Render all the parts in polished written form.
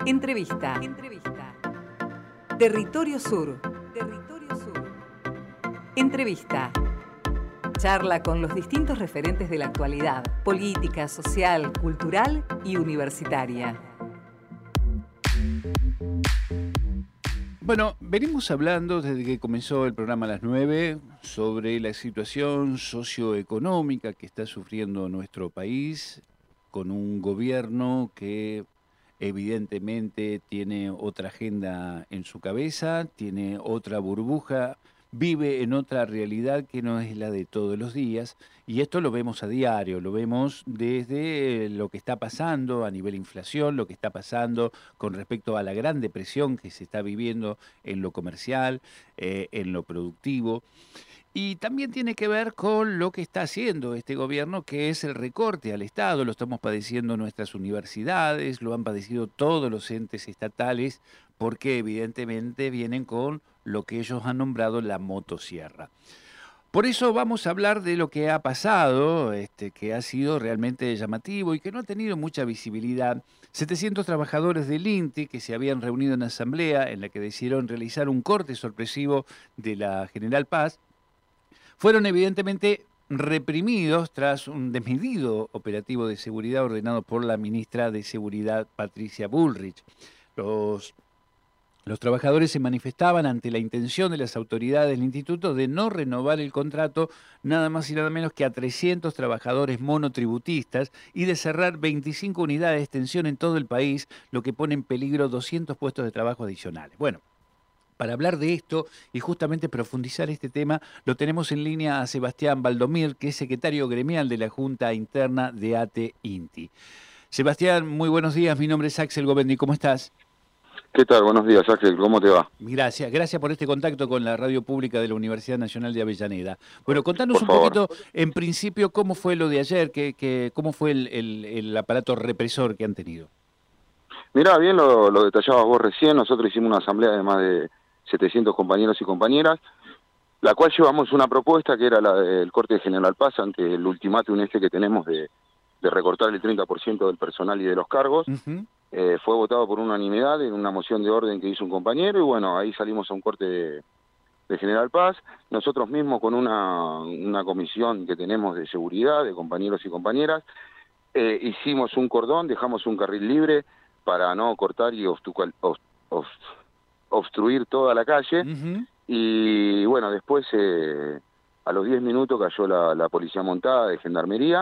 Entrevista. Territorio Sur. Entrevista. Charla con los distintos referentes de la actualidad, política, social, cultural y universitaria. Bueno, venimos hablando desde que comenzó el programa a las 9 sobre la situación socioeconómica que está sufriendo nuestro país, con un gobierno que evidentemente tiene otra agenda en su cabeza, tiene otra burbuja, vive en otra realidad que no es la de todos los días, y esto lo vemos a diario, lo vemos desde lo que está pasando a nivel inflación, lo que está pasando con respecto a la gran depresión que se está viviendo en lo comercial, en lo productivo. Y también tiene que ver con lo que está haciendo este gobierno, que es el recorte al Estado. Lo estamos padeciendo nuestras universidades, lo han padecido todos los entes estatales, porque evidentemente vienen con lo que ellos han nombrado la motosierra. Por eso vamos a hablar de lo que ha pasado, que ha sido realmente llamativo y que no ha tenido mucha visibilidad. 700 trabajadores del INTI que se habían reunido en asamblea en la que decidieron realizar un corte sorpresivo de la General Paz, fueron evidentemente reprimidos tras un desmedido operativo de seguridad ordenado por la ministra de Seguridad, Patricia Bullrich. Los trabajadores se manifestaban ante la intención de las autoridades del instituto de no renovar el contrato nada más y nada menos que a 300 trabajadores monotributistas y de cerrar 25 unidades de extensión en todo el país, lo que pone en peligro 200 puestos de trabajo adicionales. Bueno, para hablar de esto y justamente profundizar este tema, lo tenemos en línea a Sebastián Valdomir, que es secretario gremial de la Junta Interna de ATE-INTI. Sebastián, muy buenos días, mi nombre es Axel Govendi, ¿cómo estás? ¿Qué tal? Buenos días, Axel, ¿cómo te va? Gracias por este contacto con la radio pública de la Universidad Nacional de Avellaneda. Bueno, contanos Por un favor. poquito, en principio, cómo fue lo de ayer, cómo fue el aparato represor que han tenido. Mirá, bien lo detallabas vos recién. Nosotros hicimos una asamblea de más de 700 compañeros y compañeras, la cual llevamos una propuesta que era la del corte de General Paz ante el ultimátum que tenemos de recortar el 30% del personal y de los cargos. Uh-huh. Fue votado por unanimidad en una moción de orden que hizo un compañero y bueno, ahí salimos a un corte de General Paz. Nosotros mismos con una comisión que tenemos de seguridad, de compañeros y compañeras, hicimos un cordón, dejamos un carril libre para no cortar y obstruir toda la calle. Uh-huh. Y bueno, después a los 10 minutos cayó la policía montada de Gendarmería,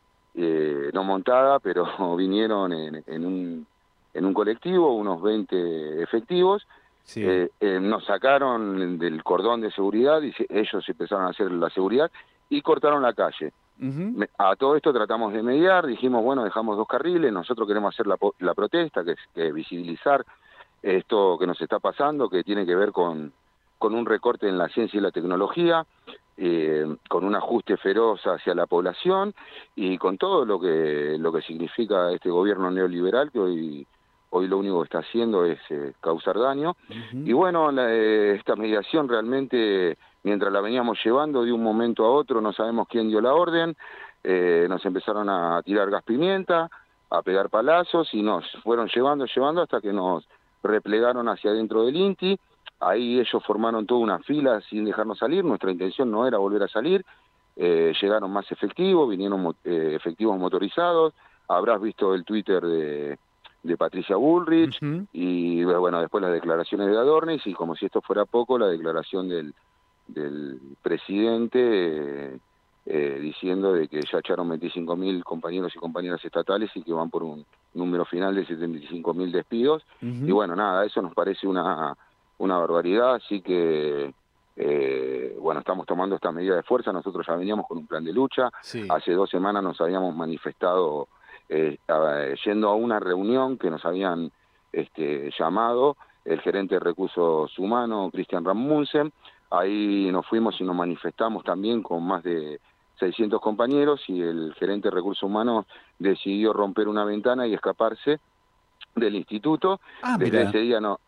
no montada, pero vinieron en un colectivo, unos 20 efectivos. Sí. Nos sacaron del cordón de seguridad y ellos empezaron a hacer la seguridad y cortaron la calle. Uh-huh. A todo esto tratamos de mediar, dijimos, bueno, dejamos 2 carriles, nosotros queremos hacer la protesta, que es visibilizar esto que nos está pasando, que tiene que ver con un recorte en la ciencia y la tecnología, con un ajuste feroz hacia la población y con todo lo que significa este gobierno neoliberal que hoy lo único que está haciendo es causar daño. Uh-huh. Y bueno, esta mediación realmente, mientras la veníamos llevando de un momento a otro, no sabemos quién dio la orden, nos empezaron a tirar gas pimienta, a pegar palazos y nos fueron llevando hasta que nos replegaron hacia adentro del INTI. Ahí ellos formaron toda una fila sin dejarnos salir, nuestra intención no era volver a salir, llegaron más efectivos, vinieron efectivos motorizados, habrás visto el Twitter de Patricia Bullrich. Uh-huh. Y bueno, después las declaraciones de Adornis y como si esto fuera poco, la declaración del presidente diciendo de que ya echaron 25.000 compañeros y compañeras estatales y que van por un número final de 75.000 despidos. Uh-huh. Y bueno, nada, eso nos parece una barbaridad, así que bueno, estamos tomando esta medida de fuerza. Nosotros ya veníamos con un plan de lucha. Sí. Hace 2 semanas nos habíamos manifestado yendo a una reunión que nos habían llamado el gerente de Recursos Humanos, Cristian Rasmussen. Ahí nos fuimos y nos manifestamos también con más de 600 compañeros y el gerente de Recursos Humanos decidió romper una ventana y escaparse del instituto. Desde ese día no...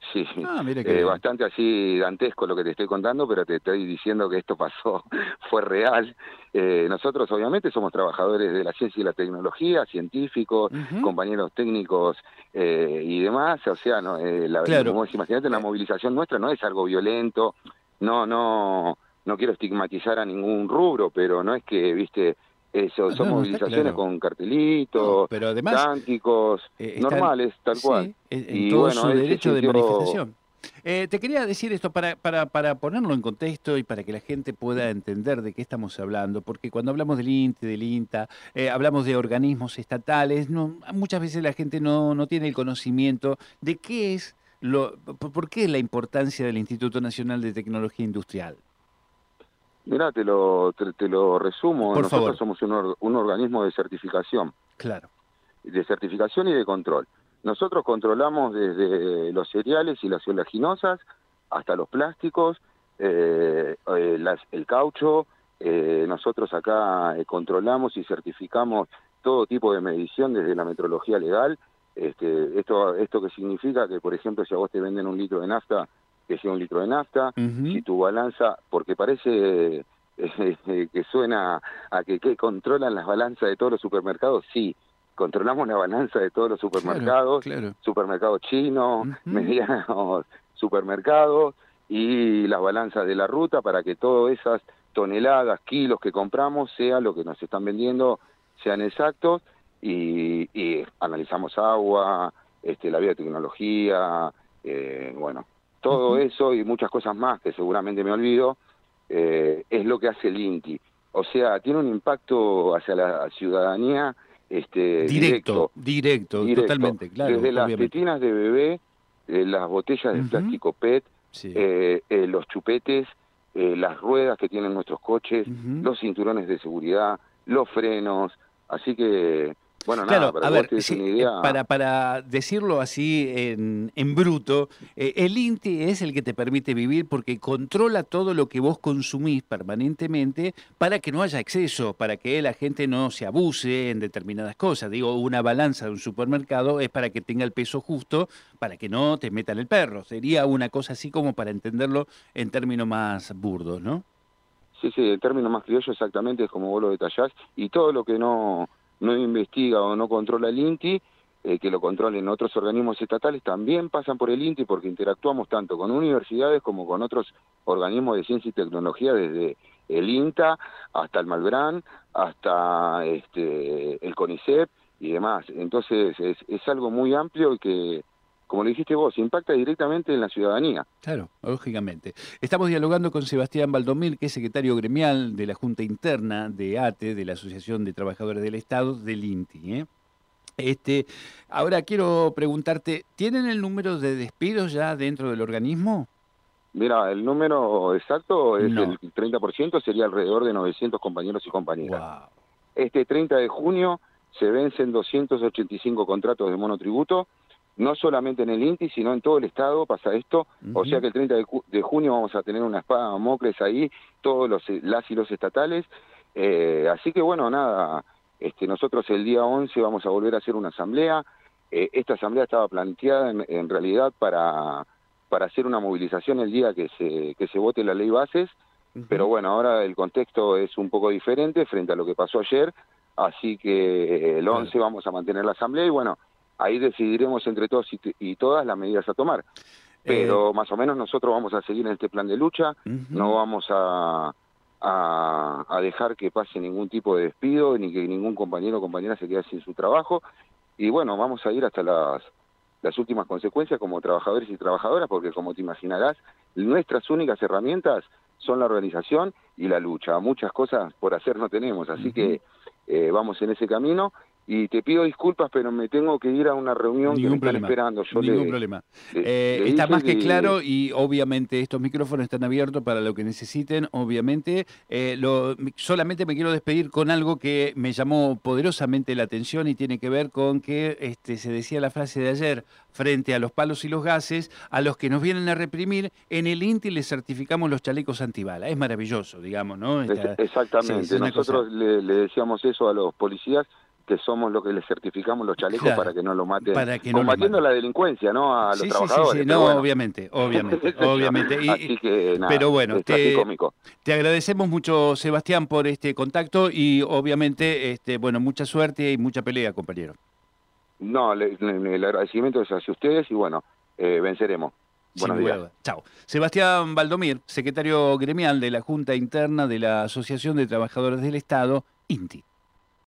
Sí, Mira que bastante así dantesco lo que te estoy contando, pero te estoy diciendo que esto pasó, fue real. Nosotros obviamente somos trabajadores de la ciencia y la tecnología, científicos, compañeros técnicos y demás, o sea, no, claro. como imagínate, la movilización nuestra no es algo violento, no quiero estigmatizar a ningún rubro, pero no es que, viste, eso, son No, está movilizaciones claro. con No, cartelitos, pero además cánticos, están, normales, tal cual. sí, en Y todo bueno, su él se derecho de sintió... manifestación. Te quería decir esto para ponerlo en contexto y para que la gente pueda entender de qué estamos hablando, porque cuando hablamos del INTE, del INTA, hablamos de organismos estatales, muchas veces la gente no tiene el conocimiento de qué es por qué la importancia del Instituto Nacional de Tecnología Industrial. Mirá, te lo resumo. Por Nosotros favor. somos un organismo de Claro. certificación y de control. Nosotros controlamos desde los cereales y las oleaginosas hasta los plásticos, el caucho. Nosotros acá controlamos y certificamos todo tipo de medición desde la metrología legal. Esto que significa que, por ejemplo, si a vos te venden un litro de nafta, que sea un litro de nafta. Si tu balanza, porque parece que suena a que controlan las balanzas de todos los supermercados, sí, controlamos la balanza de todos los Claro, supermercados, claro. supermercados chinos, medianos supermercados, y las balanzas de la ruta para que todas esas toneladas, kilos que compramos, sea lo que nos están vendiendo, sean exactos, y analizamos agua, la biotecnología, bueno, todo eso y muchas cosas más que seguramente me olvido, es lo que hace el INTI. O sea, tiene un impacto hacia la ciudadanía directo, totalmente, claro, desde las obviamente. tetinas de bebé, las botellas de plástico PET, Sí. los chupetes, las ruedas que tienen nuestros coches, los cinturones de seguridad, los frenos, así que, bueno, nada, Claro, para a que vos ver, te des una idea... para decirlo así en bruto, el INTE es el que te permite vivir porque controla todo lo que vos consumís permanentemente para que no haya exceso, para que la gente no se abuse en determinadas cosas. Digo, una balanza de un supermercado es para que tenga el peso justo, para que no te metan el perro. Sería una cosa así como para entenderlo en términos más burdos, ¿no? Sí, el término más criollo exactamente es como vos lo detallás, y todo lo que no investiga o no controla el INTI, que lo controlen otros organismos estatales, también pasan por el INTI porque interactuamos tanto con universidades como con otros organismos de ciencia y tecnología, desde el INTA hasta el Malbrán, hasta el CONICET y demás. Entonces es algo muy amplio y que, como lo dijiste vos, impacta directamente en la ciudadanía. Claro, lógicamente. Estamos dialogando con Sebastián Baldomir, que es secretario gremial de la Junta Interna de ATE, de la Asociación de Trabajadores del Estado, del INTI. Ahora quiero preguntarte, ¿tienen el número de despidos ya dentro del organismo? Mira, el número exacto es No. el 30%, sería alrededor de 900 compañeros y compañeras. Wow. Este 30 de junio se vencen 285 contratos de monotributo, no solamente en el INTI, sino en todo el Estado pasa esto, o sea que el 30 de junio vamos a tener una espada de Damocles ahí, todos las y los estatales, así que bueno, nada, nosotros el día 11 vamos a volver a hacer una asamblea. Esta asamblea estaba planteada en realidad para hacer una movilización el día que se vote la ley bases, pero bueno, ahora el contexto es un poco diferente frente a lo que pasó ayer, así que el 11 vamos a mantener la asamblea y bueno, ahí decidiremos entre todos y todas las medidas a tomar. Pero más o menos nosotros vamos a seguir en este plan de lucha, no vamos a dejar que pase ningún tipo de despido, ni que ningún compañero o compañera se quede sin su trabajo, y bueno, vamos a ir hasta las últimas consecuencias como trabajadores y trabajadoras, porque como te imaginarás, nuestras únicas herramientas son la organización y la lucha. Muchas cosas por hacer no tenemos, así que vamos en ese camino. Y te pido disculpas, pero me tengo que ir a una reunión que me están esperando. Ningún problema. Está más que claro y obviamente estos micrófonos están abiertos para lo que necesiten, obviamente. Solamente me quiero despedir con algo que me llamó poderosamente la atención y tiene que ver con que se decía la frase de ayer, frente a los palos y los gases, a los que nos vienen a reprimir, en el INTI les certificamos los chalecos antibalas. Es maravilloso, digamos, ¿no? Exactamente. Nosotros le decíamos eso a los policías, que somos lo que les certificamos los chalecos Claro, para que no lo maten, para que no lo combatiendo maten. la delincuencia, ¿no? A los Sí, trabajadores. no, bueno. obviamente. Así que nada, pero bueno, es tragicómico. te agradecemos mucho, Sebastián, por este contacto y obviamente, bueno, mucha suerte y mucha pelea, compañero. No, el agradecimiento es hacia ustedes y bueno, venceremos. Buenos días. Chao. Sebastián Valdomir, secretario gremial de la Junta Interna de la Asociación de Trabajadores del Estado, INTI.